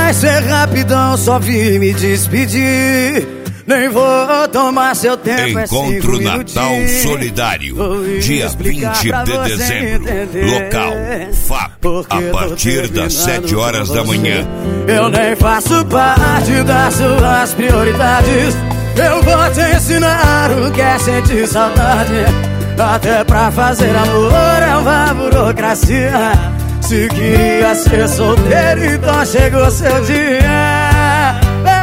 vai ser rapidão, só vim me despedir. Nem vou tomar seu tempo. Encontro Natal Solidário, dia 20 de dezembro. Local FAP, a partir das 7 horas da manhã. Eu nem faço parte das suas prioridades. Eu vou te ensinar o que é sentir saudade. Até pra fazer amor é uma burocracia. Se queria ser solteiro, então chegou seu dia.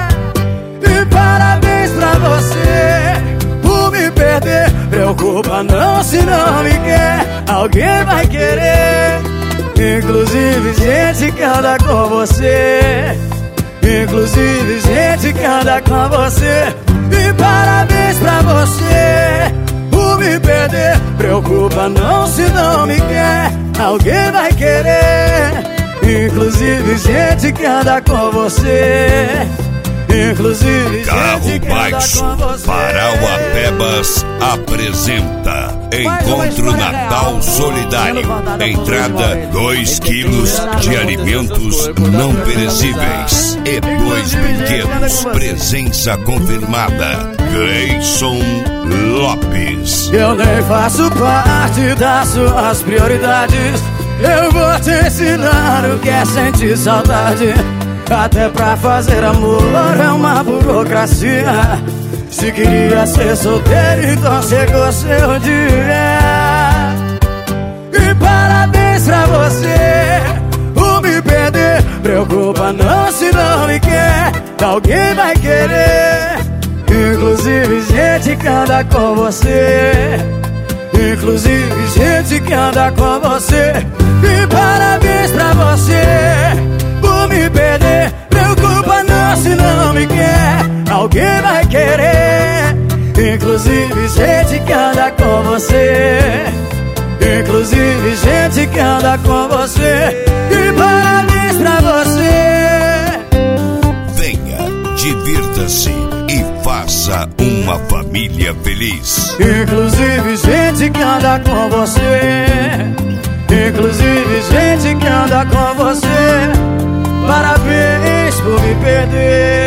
E parabéns pra você por me perder. Preocupa não, se não me quer, alguém vai querer. Inclusive gente que anda com você. Inclusive gente que anda com você. E parabéns pra você por me perder. Preocupa não, se não me quer, alguém vai querer. Inclusive gente que anda com você. Inclusive Carro Baixo, Parauapebas apresenta Encontro Natal Solidário. Entrada 2 quilos de alimentos não perecíveis e 2 brinquedos. Presença confirmada. Gleison Lopes. Eu nem faço parte das suas prioridades. Eu vou te ensinar o que é sentir saudade. Até pra fazer amor é uma burocracia. Se queria ser solteiro, então chegou seu dia. E parabéns pra você por me perder. Preocupa não, se não me quer, alguém vai querer. Inclusive gente que anda com você. Inclusive gente que anda com você. E parabéns pra você por me perder. Preocupa não, se não me quer, alguém vai querer. Inclusive gente que anda com você. Inclusive gente que anda com você. E parabéns pra você. Venha, divirta-se e faça uma família feliz. Inclusive gente que anda com você. Inclusive gente que anda com você. Parabéns por me perder.